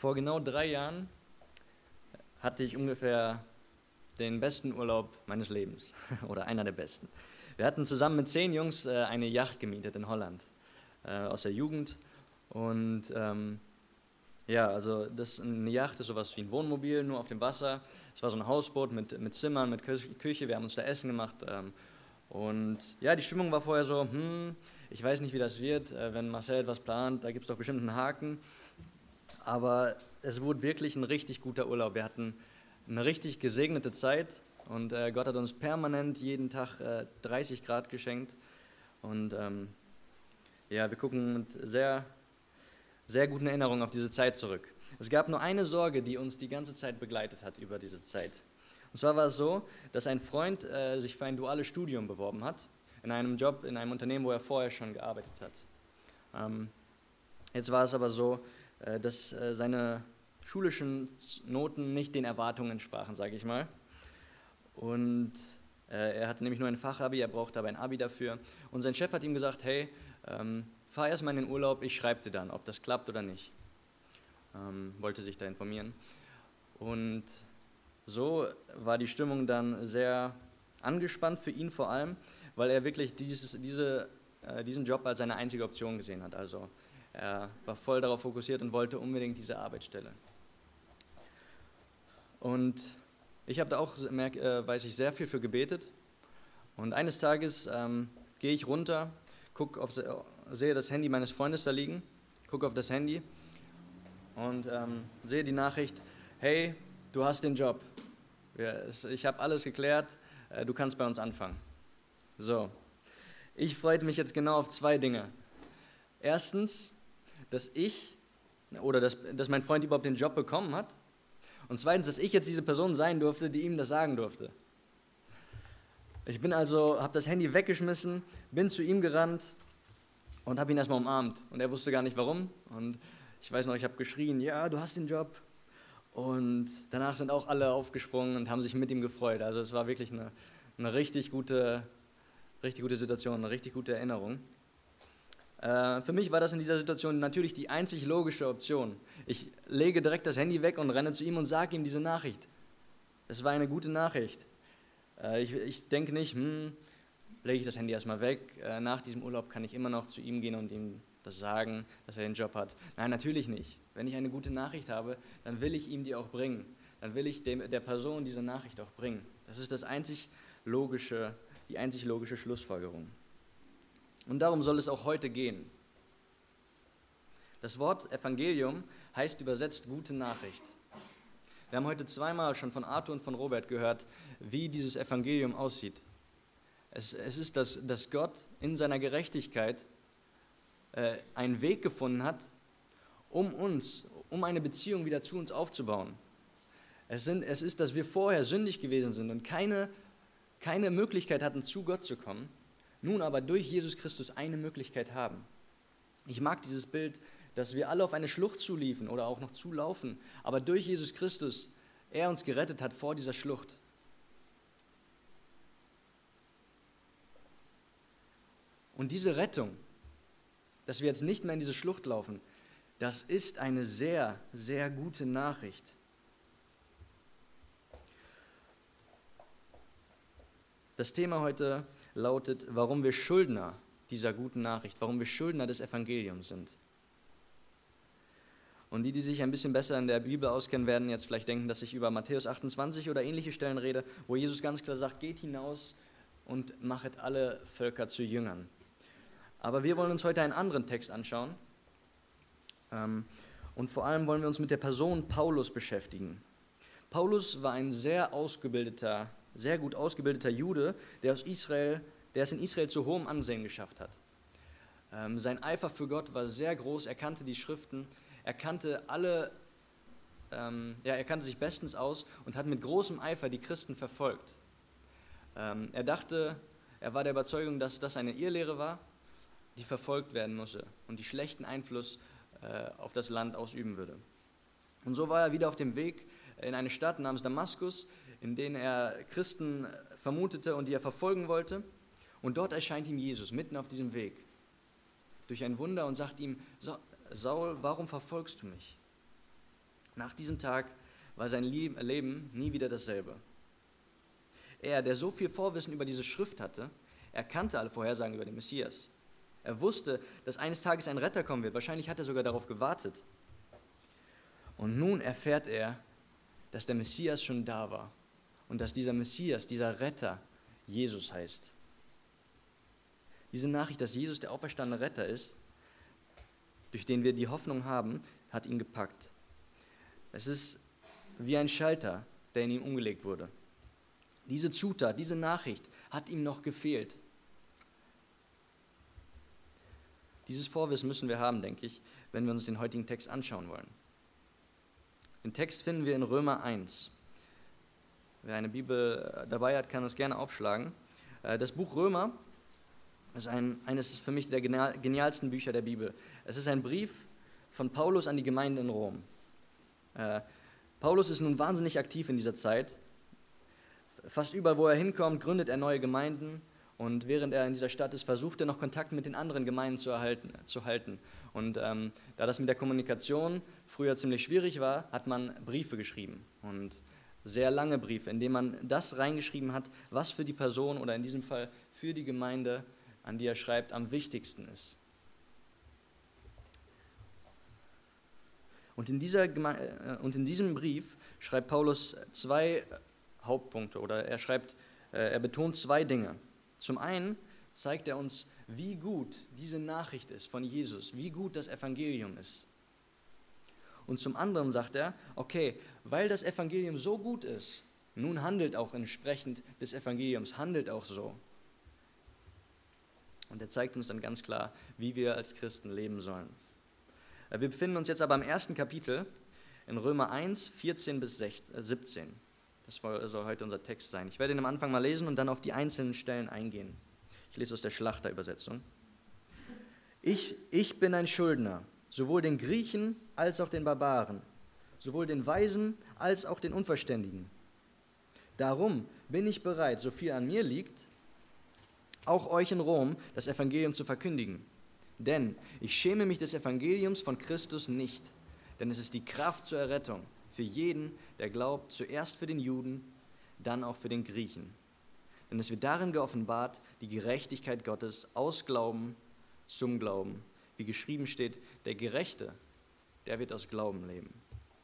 Vor genau 3 Jahren hatte ich ungefähr den besten Urlaub meines Lebens oder einer der besten. Wir hatten zusammen mit 10 Jungs eine Yacht gemietet in Holland aus der Jugend und ja, also eine Yacht ist sowas wie ein Wohnmobil, nur auf dem Wasser. Es war so ein Hausboot mit Zimmern, mit Küche, wir haben uns da Essen gemacht und ja, die Stimmung war vorher so, ich weiß nicht, wie das wird, wenn Marcel etwas plant, da gibt es doch bestimmt einen Haken. Aber es wurde wirklich ein richtig guter Urlaub. Wir hatten eine richtig gesegnete Zeit und Gott hat uns permanent jeden Tag 30 Grad geschenkt. Und ja, wir gucken mit sehr, sehr guten Erinnerungen auf diese Zeit zurück. Es gab nur eine Sorge, die uns die ganze Zeit begleitet hat über diese Zeit. Und zwar war es so, dass ein Freund sich für ein duales Studium beworben hat, in einem Job, in einem Unternehmen, wo er vorher schon gearbeitet hat. Jetzt war es aber so, dass seine schulischen Noten nicht den Erwartungen entsprachen, sage ich mal. Und er hatte nämlich nur ein Fachabi, er brauchte aber ein Abi dafür. Und sein Chef hat ihm gesagt, hey, fahr erstmal in den Urlaub, ich schreibe dir dann, ob das klappt oder nicht. Wollte sich da informieren. Und so war die Stimmung dann sehr angespannt für ihn vor allem, weil er wirklich diesen Job als seine einzige Option gesehen hat. Also er war voll darauf fokussiert und wollte unbedingt diese Arbeitsstelle. Und ich habe da auch, weiß ich, sehr viel für gebetet. Und eines Tages gehe ich runter, sehe das Handy meines Freundes da liegen, gucke auf das Handy und sehe die Nachricht, hey, du hast den Job. Ich habe alles geklärt, du kannst bei uns anfangen. So, ich freute mich jetzt genau auf 2 Dinge. Erstens, dass mein Freund überhaupt den Job bekommen hat. Und zweitens, dass ich jetzt diese Person sein durfte, die ihm das sagen durfte. Ich habe das Handy weggeschmissen, bin zu ihm gerannt und habe ihn erstmal umarmt. Und er wusste gar nicht warum. Und ich weiß noch, ich habe geschrien, ja, du hast den Job. Und danach sind auch alle aufgesprungen und haben sich mit ihm gefreut. Also es war wirklich eine richtig gute Situation, eine richtig gute Erinnerung. Für mich war das in dieser Situation natürlich die einzig logische Option. Ich lege direkt das Handy weg und renne zu ihm und sage ihm diese Nachricht. Es war eine gute Nachricht. Ich denke nicht, lege ich das Handy erstmal weg. Nach diesem Urlaub kann ich immer noch zu ihm gehen und ihm das sagen, dass er den Job hat. Nein, natürlich nicht. Wenn ich eine gute Nachricht habe, dann will ich ihm die auch bringen. Dann will ich der Person diese Nachricht auch bringen. Das ist die einzig logische Schlussfolgerung. Und darum soll es auch heute gehen. Das Wort Evangelium heißt übersetzt gute Nachricht. Wir haben heute 2-mal schon von Arthur und von Robert gehört, wie dieses Evangelium aussieht. Es ist, dass Gott in seiner Gerechtigkeit einen Weg gefunden hat, um eine Beziehung wieder zu uns aufzubauen. Es ist, dass wir vorher sündig gewesen sind und keine Möglichkeit hatten, zu Gott zu kommen, nun aber durch Jesus Christus eine Möglichkeit haben. Ich mag dieses Bild, dass wir alle auf eine Schlucht zuliefen oder auch noch zulaufen, aber durch Jesus Christus er uns gerettet hat vor dieser Schlucht. Und diese Rettung, dass wir jetzt nicht mehr in diese Schlucht laufen, das ist eine sehr, sehr gute Nachricht. Das Thema heute lautet, warum wir Schuldner dieser guten Nachricht, warum wir Schuldner des Evangeliums sind. Und die sich ein bisschen besser in der Bibel auskennen, werden jetzt vielleicht denken, dass ich über Matthäus 28 oder ähnliche Stellen rede, wo Jesus ganz klar sagt, geht hinaus und machet alle Völker zu Jüngern. Aber wir wollen uns heute einen anderen Text anschauen. Und vor allem wollen wir uns mit der Person Paulus beschäftigen. Paulus war ein sehr gut ausgebildeter Jude, der es in Israel zu hohem Ansehen geschafft hat. Sein Eifer für Gott war sehr groß, er kannte die Schriften, er kannte sich bestens aus und hat mit großem Eifer die Christen verfolgt. Er war der Überzeugung, dass das eine Irrlehre war, die verfolgt werden musste und die schlechten Einfluss auf das Land ausüben würde. Und so war er wieder auf dem Weg in eine Stadt namens Damaskus, in der er Christen vermutete und die er verfolgen wollte. Und dort erscheint ihm Jesus mitten auf diesem Weg durch ein Wunder und sagt ihm, Saul, warum verfolgst du mich? Nach diesem Tag war sein Leben nie wieder dasselbe. Er, der so viel Vorwissen über diese Schrift hatte, er kannte alle Vorhersagen über den Messias. Er wusste, dass eines Tages ein Retter kommen wird. Wahrscheinlich hat er sogar darauf gewartet. Und nun erfährt er, dass der Messias schon da war und dass dieser Messias, dieser Retter, Jesus heißt. Diese Nachricht, dass Jesus der auferstandene Retter ist, durch den wir die Hoffnung haben, hat ihn gepackt. Es ist wie ein Schalter, der in ihm umgelegt wurde. Diese Zutat, diese Nachricht hat ihm noch gefehlt. Dieses Vorwissen müssen wir haben, denke ich, wenn wir uns den heutigen Text anschauen wollen. Den Text finden wir in Römer 1. Wer eine Bibel dabei hat, kann das gerne aufschlagen. Das Buch Römer ist eines für mich der genialsten Bücher der Bibel. Es ist ein Brief von Paulus an die Gemeinde in Rom. Paulus ist nun wahnsinnig aktiv in dieser Zeit. Fast überall, wo er hinkommt, gründet er neue Gemeinden. Und während er in dieser Stadt ist, versucht er noch Kontakt mit den anderen Gemeinden zu halten. Und da das mit der Kommunikation früher ziemlich schwierig war, hat man Briefe geschrieben. Und sehr lange Briefe, in denen man das reingeschrieben hat, was für die Person oder in diesem Fall für die Gemeinde, an die er schreibt, am wichtigsten ist. Und in diesem Brief schreibt Paulus zwei Hauptpunkte oder er betont zwei Dinge. Zum einen zeigt er uns, wie gut diese Nachricht ist von Jesus, wie gut das Evangelium ist. Und zum anderen sagt er, okay, weil das Evangelium so gut ist, nun handelt auch entsprechend des Evangeliums, handelt auch so. Und er zeigt uns dann ganz klar, wie wir als Christen leben sollen. Wir befinden uns jetzt aber im ersten Kapitel in Römer 1, 14 bis 17. Das soll heute unser Text sein. Ich werde ihn am Anfang mal lesen und dann auf die einzelnen Stellen eingehen. Ich lese aus der Schlachterübersetzung. Ich bin ein Schuldner, sowohl den Griechen als auch den Barbaren, sowohl den Weisen als auch den Unverständigen. Darum bin ich bereit, so viel an mir liegt, auch euch in Rom das Evangelium zu verkündigen. Denn ich schäme mich des Evangeliums von Christus nicht, denn es ist die Kraft zur Errettung für jeden, der glaubt, zuerst für den Juden, dann auch für den Griechen. Denn es wird darin geoffenbart, die Gerechtigkeit Gottes aus Glauben zum Glauben. Wie geschrieben steht, der Gerechte, der wird aus Glauben leben.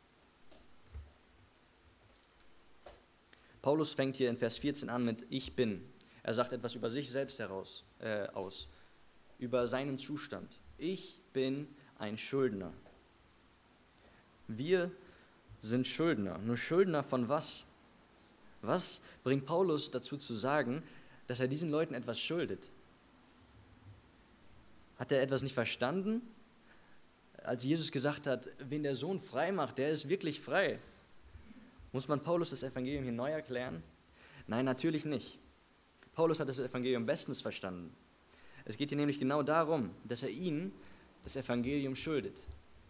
Paulus fängt hier in Vers 14 an mit Ich bin. Er sagt etwas über sich selbst aus, über seinen Zustand. Ich bin ein Schuldner. Wir sind Schuldner. Nur Schuldner von was? Was bringt Paulus dazu zu sagen, dass er diesen Leuten etwas schuldet? Hat er etwas nicht verstanden? Als Jesus gesagt hat, wen der Sohn frei macht, der ist wirklich frei. Muss man Paulus das Evangelium hier neu erklären? Nein, natürlich nicht. Paulus hat das Evangelium bestens verstanden. Es geht hier nämlich genau darum, dass er ihnen das Evangelium schuldet.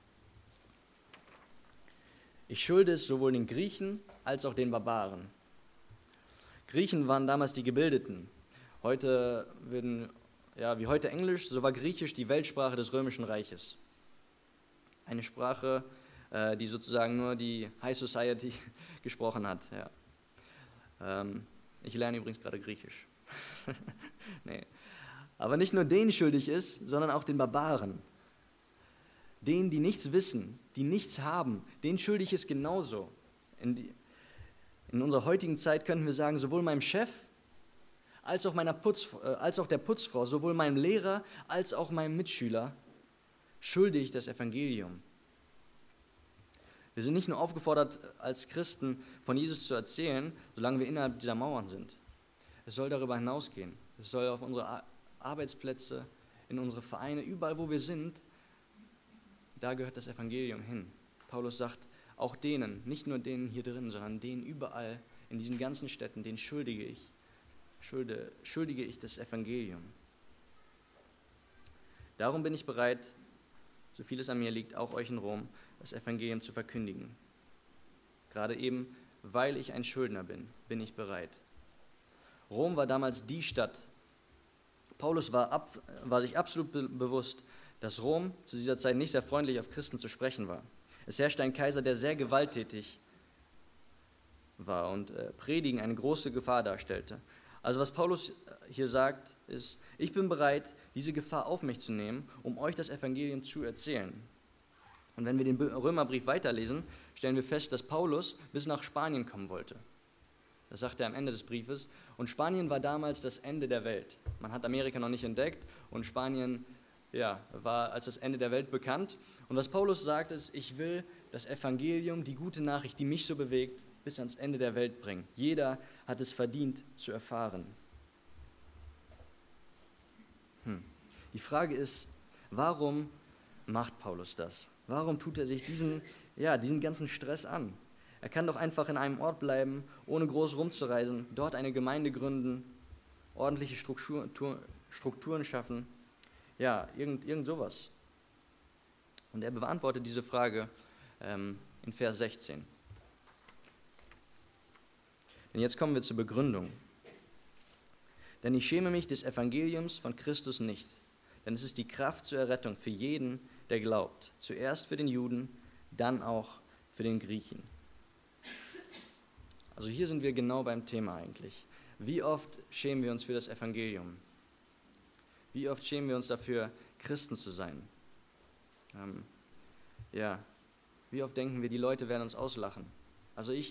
Ich schulde es sowohl den Griechen als auch den Barbaren. Griechen waren damals die Gebildeten. Heute wie heute Englisch, so war Griechisch die Weltsprache des Römischen Reiches. Eine Sprache, die sozusagen nur die High Society gesprochen hat. Ja. Ich lerne übrigens gerade Griechisch. Nee. Aber nicht nur denen schuldig ist, sondern auch den Barbaren. Denen, die nichts wissen, die nichts haben, denen schuldig ist genauso. In unserer heutigen Zeit könnten wir sagen, sowohl meinem Chef als auch der Putzfrau, sowohl meinem Lehrer als auch meinem Mitschüler schulde ich das Evangelium. Wir sind nicht nur aufgefordert, als Christen von Jesus zu erzählen, solange wir innerhalb dieser Mauern sind. Es soll darüber hinausgehen. Es soll auf unsere Arbeitsplätze, in unsere Vereine, überall wo wir sind, da gehört das Evangelium hin. Paulus sagt, auch denen, nicht nur denen hier drin, sondern denen überall, in diesen ganzen Städten, denen schuldige ich das Evangelium. Darum bin ich bereit, so viel es an mir liegt, auch euch in Rom, das Evangelium zu verkündigen. Gerade eben, weil ich ein Schuldner bin, bin ich bereit. Rom war damals die Stadt. Paulus war sich absolut bewusst, dass Rom zu dieser Zeit nicht sehr freundlich auf Christen zu sprechen war. Es herrschte ein Kaiser, der sehr gewalttätig war und Predigen eine große Gefahr darstellte. Also was Paulus hier sagt, ist, ich bin bereit, diese Gefahr auf mich zu nehmen, um euch das Evangelium zu erzählen. Und wenn wir den Römerbrief weiterlesen, stellen wir fest, dass Paulus bis nach Spanien kommen wollte. Das sagt er am Ende des Briefes. Und Spanien war damals das Ende der Welt. Man hat Amerika noch nicht entdeckt und Spanien war als das Ende der Welt bekannt. Und was Paulus sagt ist, ich will das Evangelium, die gute Nachricht, die mich so bewegt, bis ans Ende der Welt bringen. Jeder hat es verdient zu erfahren. Die Frage ist, warum macht Paulus das? Warum tut er sich diesen ganzen Stress an? Er kann doch einfach in einem Ort bleiben, ohne groß rumzureisen, dort eine Gemeinde gründen, ordentliche Strukturen schaffen, irgend sowas. Und er beantwortet diese Frage in Vers 16. Denn jetzt kommen wir zur Begründung. Denn ich schäme mich des Evangeliums von Christus nicht, denn es ist die Kraft zur Errettung für jeden, der glaubt. Zuerst für den Juden, dann auch für den Griechen. Also hier sind wir genau beim Thema eigentlich. Wie oft schämen wir uns für das Evangelium? Wie oft schämen wir uns dafür, Christen zu sein? Wie oft denken wir, die Leute werden uns auslachen? Also ich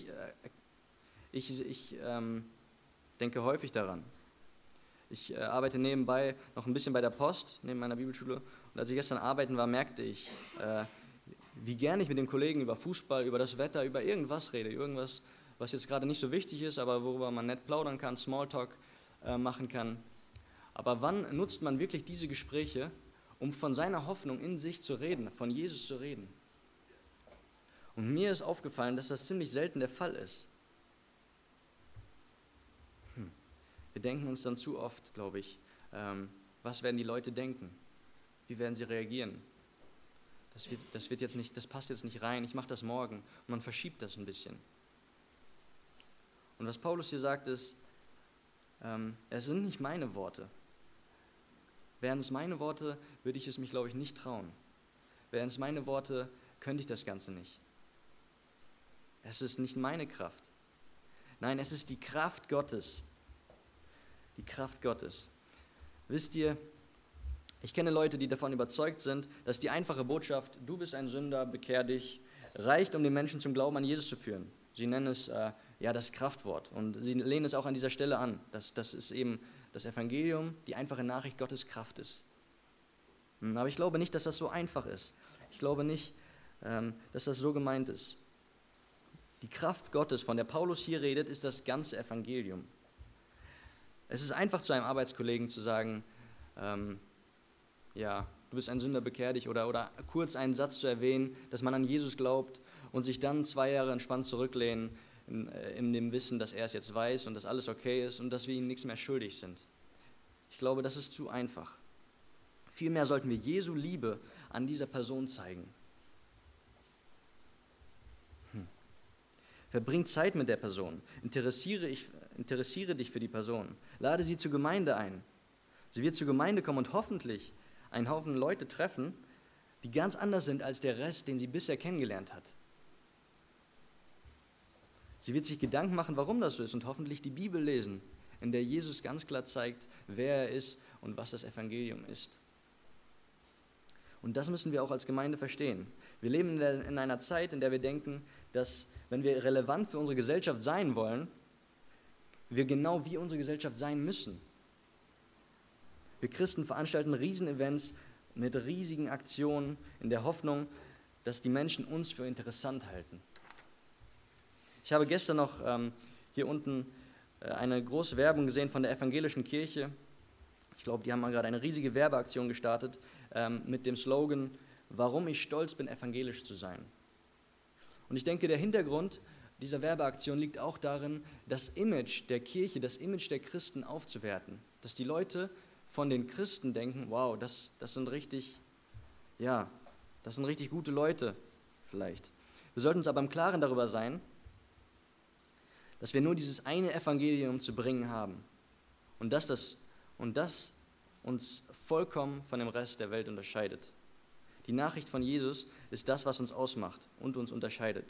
denke häufig daran. Ich arbeite nebenbei noch ein bisschen bei der Post, neben meiner Bibelschule. Und als ich gestern arbeiten war, merkte ich, wie gerne ich mit den Kollegen über Fußball, über das Wetter, über irgendwas rede. Irgendwas, was jetzt gerade nicht so wichtig ist, aber worüber man nett plaudern kann, Smalltalk machen kann. Aber wann nutzt man wirklich diese Gespräche, um von seiner Hoffnung in sich zu reden, von Jesus zu reden? Und mir ist aufgefallen, dass das ziemlich selten der Fall ist. Wir denken uns dann zu oft, glaube ich, was werden die Leute denken? Wie werden sie reagieren? Das passt jetzt nicht rein, ich mache das morgen. Und man verschiebt das ein bisschen. Und was Paulus hier sagt ist, es sind nicht meine Worte. Wären es meine Worte, würde ich es mich, glaube ich, nicht trauen. Wären es meine Worte, könnte ich das Ganze nicht. Es ist nicht meine Kraft. Nein, es ist die Kraft Gottes. Die Kraft Gottes. Wisst ihr, ich kenne Leute, die davon überzeugt sind, dass die einfache Botschaft, du bist ein Sünder, bekehr dich, reicht, um den Menschen zum Glauben an Jesus zu führen. Sie nennen es das Kraftwort und sie lehnen es auch an dieser Stelle an, dass es eben das Evangelium, die einfache Nachricht Gottes Kraft ist. Aber ich glaube nicht, dass das so einfach ist. Ich glaube nicht, dass das so gemeint ist. Die Kraft Gottes, von der Paulus hier redet, ist das ganze Evangelium. Es ist einfach zu einem Arbeitskollegen zu sagen, du bist ein Sünder, bekehr dich, oder kurz einen Satz zu erwähnen, dass man an Jesus glaubt und sich dann 2 Jahre entspannt zurücklehnen, in dem Wissen, dass er es jetzt weiß und dass alles okay ist und dass wir ihm nichts mehr schuldig sind. Ich glaube, das ist zu einfach. Vielmehr sollten wir Jesu Liebe an dieser Person zeigen. Verbring Zeit mit der Person. Interessiere dich für die Person. Lade sie zur Gemeinde ein. Sie wird zur Gemeinde kommen und hoffentlich einen Haufen Leute treffen, die ganz anders sind als der Rest, den sie bisher kennengelernt hat. Sie wird sich Gedanken machen, warum das so ist und hoffentlich die Bibel lesen, in der Jesus ganz klar zeigt, wer er ist und was das Evangelium ist. Und das müssen wir auch als Gemeinde verstehen. Wir leben in einer Zeit, in der wir denken, dass, wenn wir relevant für unsere Gesellschaft sein wollen, wir genau wie unsere Gesellschaft sein müssen. Wir Christen veranstalten Riesenevents mit riesigen Aktionen in der Hoffnung, dass die Menschen uns für interessant halten. Ich habe gestern noch hier unten eine große Werbung gesehen von der evangelischen Kirche. Ich glaube, die haben mal gerade eine riesige Werbeaktion gestartet mit dem Slogan, warum ich stolz bin, evangelisch zu sein. Und ich denke, der Hintergrund dieser Werbeaktion liegt auch darin, das Image der Kirche, das Image der Christen aufzuwerten. Dass die Leute von den Christen denken, wow, das sind richtig gute Leute vielleicht. Wir sollten uns aber im Klaren darüber sein, dass wir nur dieses eine Evangelium zu bringen haben und das uns vollkommen von dem Rest der Welt unterscheidet. Die Nachricht von Jesus ist das, was uns ausmacht und uns unterscheidet.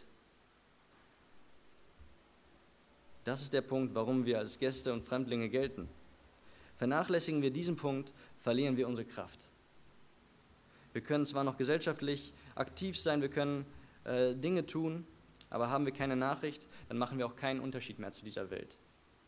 Das ist der Punkt, warum wir als Gäste und Fremdlinge gelten. Vernachlässigen wir diesen Punkt, verlieren wir unsere Kraft. Wir können zwar noch gesellschaftlich aktiv sein, wir können Dinge tun, aber haben wir keine Nachricht, dann machen wir auch keinen Unterschied mehr zu dieser Welt.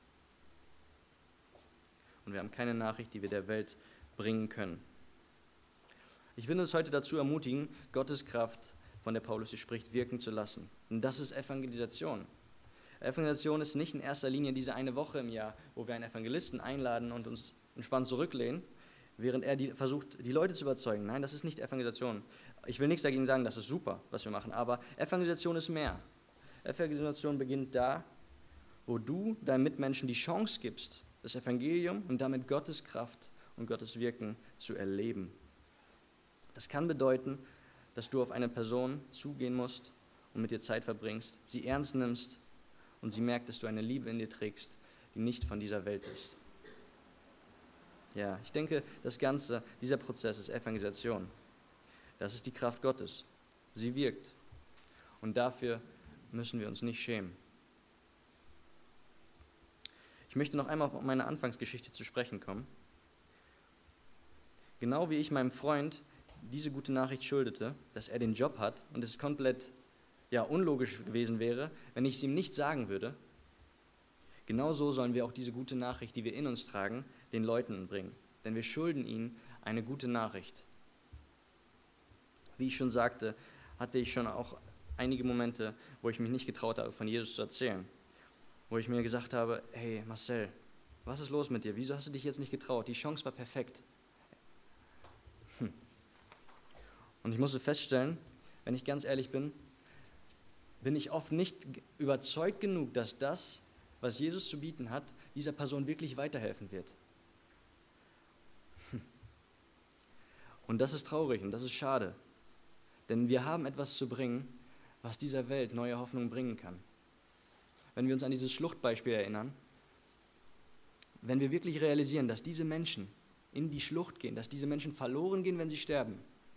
Und wir haben keine Nachricht, die wir der Welt bringen können. Ich will uns heute dazu ermutigen, Gottes Kraft, von der Paulus hier spricht, wirken zu lassen. Und das ist Evangelisation. Evangelisation ist nicht in erster Linie diese eine Woche im Jahr, wo wir einen Evangelisten einladen und uns entspannt zurücklehnen, während er versucht, die Leute zu überzeugen. Nein, das ist nicht Evangelisation. Ich will nichts dagegen sagen, das ist super, was wir machen, aber Evangelisation ist mehr. Evangelisation beginnt da, wo du deinen Mitmenschen die Chance gibst, das Evangelium und damit Gottes Kraft und Gottes Wirken zu erleben. Das kann bedeuten, dass du auf eine Person zugehen musst und mit ihr Zeit verbringst, sie ernst nimmst und sie merkt, dass du eine Liebe in dir trägst, die nicht von dieser Welt ist. Ja, ich denke, dieser Prozess ist Evangelisation. Das ist die Kraft Gottes. Sie wirkt. Und dafür müssen wir uns nicht schämen. Ich möchte noch einmal auf meine Anfangsgeschichte zu sprechen kommen. Genau wie ich meinem Freund diese gute Nachricht schuldete, dass er den Job hat und es komplett unlogisch gewesen wäre, wenn ich es ihm nicht sagen würde, genauso sollen wir auch diese gute Nachricht, die wir in uns tragen, den Leuten bringen. Denn wir schulden ihnen eine gute Nachricht. Wie ich schon sagte, hatte ich schon auch einige Momente, wo ich mich nicht getraut habe, von Jesus zu erzählen. Wo ich mir gesagt habe, hey Marcel, was ist los mit dir? Wieso hast du dich jetzt nicht getraut? Die Chance war perfekt. Und ich musste feststellen, wenn ich ganz ehrlich bin, bin ich oft nicht überzeugt genug, dass das, was Jesus zu bieten hat, dieser Person wirklich weiterhelfen wird. Und das ist traurig und das ist schade. Denn wir haben etwas zu bringen, was dieser Welt neue Hoffnung bringen kann. Wenn wir uns an dieses Schluchtbeispiel erinnern, wenn wir wirklich realisieren, dass diese Menschen in die Schlucht gehen, dass diese Menschen verloren gehen, wenn sie sterben,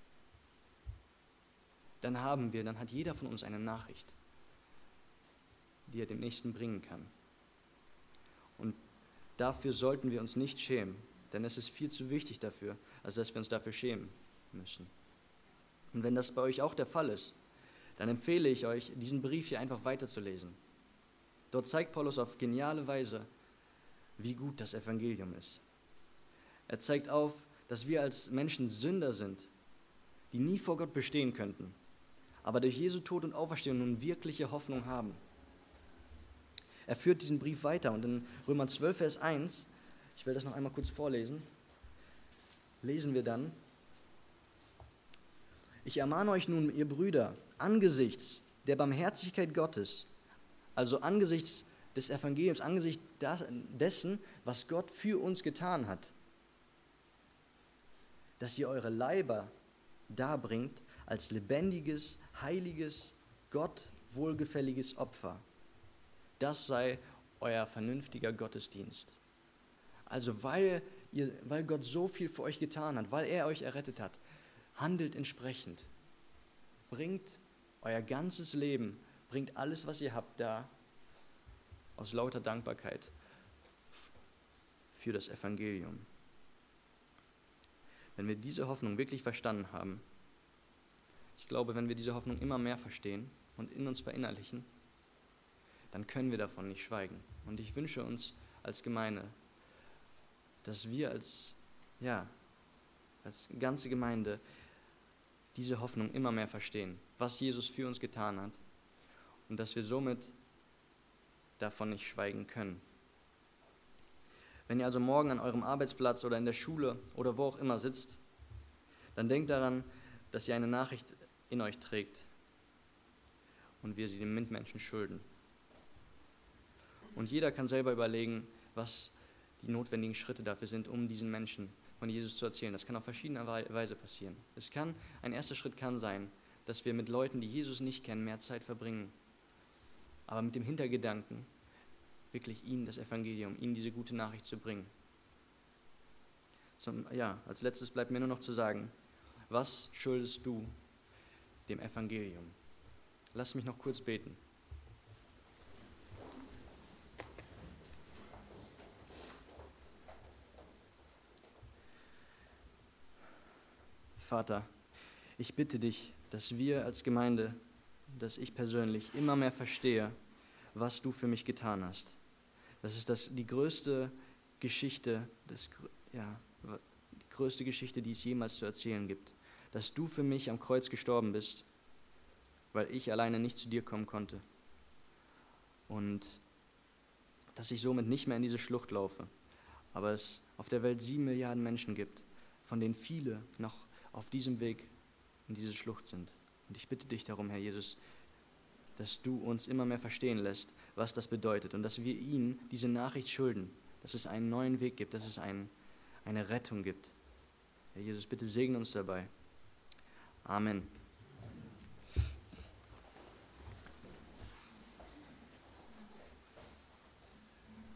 dann hat jeder von uns eine Nachricht, die er dem Nächsten bringen kann. Und dafür sollten wir uns nicht schämen, denn es ist viel zu wichtig dafür, als dass wir uns dafür schämen müssen. Und wenn das bei euch auch der Fall ist, dann empfehle ich euch, diesen Brief hier einfach weiterzulesen. Dort zeigt Paulus auf geniale Weise, wie gut das Evangelium ist. Er zeigt auf, dass wir als Menschen Sünder sind, die nie vor Gott bestehen könnten, aber durch Jesu Tod und Auferstehung nun wirkliche Hoffnung haben. Er führt diesen Brief weiter und in Römer 12, Vers 1, ich will das noch einmal kurz vorlesen, lesen wir dann: Ich ermahne euch nun, ihr Brüder, angesichts der Barmherzigkeit Gottes, also angesichts des Evangeliums, angesichts dessen, was Gott für uns getan hat, dass ihr eure Leiber darbringt als lebendiges, heiliges, Gott wohlgefälliges Opfer. Das sei euer vernünftiger Gottesdienst. Also weil Gott so viel für euch getan hat, weil er euch errettet hat, handelt entsprechend. Bringt euer ganzes Leben, bringt alles, was ihr habt, da aus lauter Dankbarkeit für das Evangelium. Wenn wir diese Hoffnung wirklich verstanden haben, ich glaube, wenn wir diese Hoffnung immer mehr verstehen und in uns verinnerlichen, dann können wir davon nicht schweigen. Und ich wünsche uns als Gemeinde, dass wir als ganze Gemeinde diese Hoffnung immer mehr verstehen, was Jesus für uns getan hat und dass wir somit davon nicht schweigen können. Wenn ihr also morgen an eurem Arbeitsplatz oder in der Schule oder wo auch immer sitzt, dann denkt daran, dass ihr eine Nachricht in euch trägt und wir sie dem Mitmenschen schulden. Und jeder kann selber überlegen, was die notwendigen Schritte dafür sind, um diesen Menschen von Jesus zu erzählen. Das kann auf verschiedene Weise passieren. Ein erster Schritt kann sein, dass wir mit Leuten, die Jesus nicht kennen, mehr Zeit verbringen, aber mit dem Hintergedanken, wirklich ihnen das Evangelium, ihnen diese gute Nachricht zu bringen. Als letztes bleibt mir nur noch zu sagen, Was schuldest du dem Evangelium? Lass mich noch kurz beten. Vater, ich bitte dich, dass wir als Gemeinde, dass ich persönlich immer mehr verstehe, was du für mich getan hast. Das ist die größte Geschichte, die größte Geschichte, die es jemals zu erzählen gibt. Dass du für mich am Kreuz gestorben bist, weil ich alleine nicht zu dir kommen konnte. Und dass ich somit nicht mehr in diese Schlucht laufe. Aber es auf der Welt 7 Milliarden Menschen gibt, von denen viele noch auf diesem Weg in diese Schlucht sind. Und ich bitte dich darum, Herr Jesus, dass du uns immer mehr verstehen lässt, was das bedeutet und dass wir ihnen diese Nachricht schulden, dass es einen neuen Weg gibt, dass es eine Rettung gibt. Herr Jesus, bitte segne uns dabei. Amen.